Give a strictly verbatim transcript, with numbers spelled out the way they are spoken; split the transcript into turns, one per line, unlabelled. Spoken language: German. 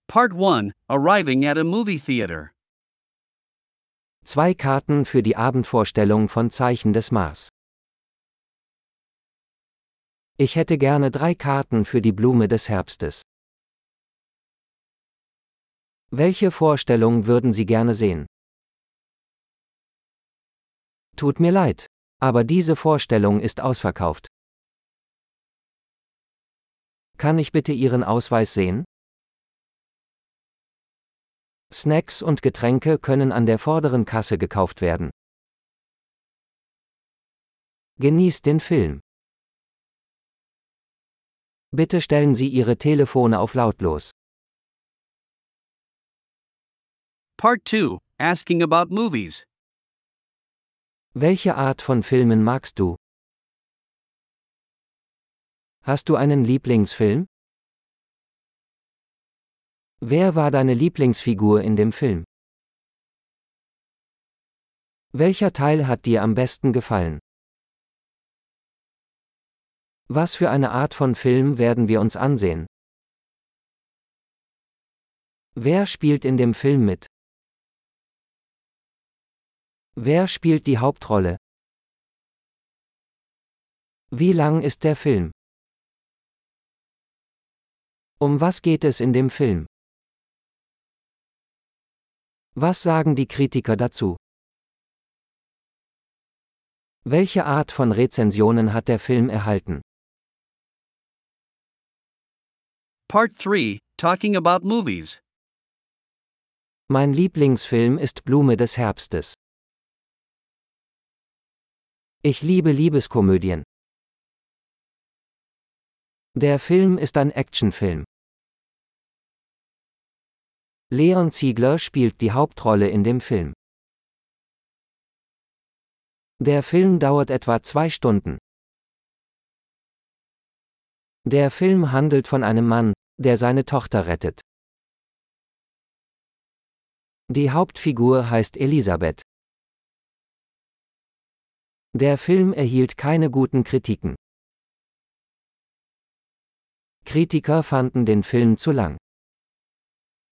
Part one. Arriving at a movie theater.
Zwei Karten für die Abendvorstellung von Zeichen des Mars. Ich hätte gerne drei Karten für die Blume des Herbstes. Welche Vorstellung würden Sie gerne sehen? Tut mir leid, aber diese Vorstellung ist ausverkauft. Kann ich bitte Ihren Ausweis sehen? Snacks und Getränke können an der vorderen Kasse gekauft werden. Genießt den Film. Bitte stellen Sie Ihre Telefone auf lautlos.
Part two. Asking about movies.
Welche Art von Filmen magst du? Hast du einen Lieblingsfilm? Wer war deine Lieblingsfigur in dem Film? Welcher Teil hat dir am besten gefallen? Was für eine Art von Film werden wir uns ansehen? Wer spielt in dem Film mit? Wer spielt die Hauptrolle? Wie lang ist der Film? Um was geht es in dem Film? Was sagen die Kritiker dazu? Welche Art von Rezensionen hat der Film erhalten?
Part three. Talking about movies.
Mein Lieblingsfilm ist Blume des Herbstes. Ich liebe Liebeskomödien. Der Film ist ein Actionfilm. Leon Ziegler spielt die Hauptrolle in dem Film. Der Film dauert etwa zwei Stunden. Der Film handelt von einem Mann, der seine Tochter rettet. Die Hauptfigur heißt Elisabeth. Der Film erhielt keine guten Kritiken. Kritiker fanden den Film zu lang.